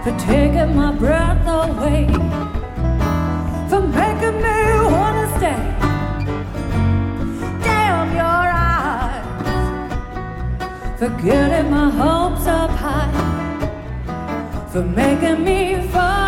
for taking my breath away, for making me wanna stay. Damn your eyes, for getting my hopes up high, for making me fall.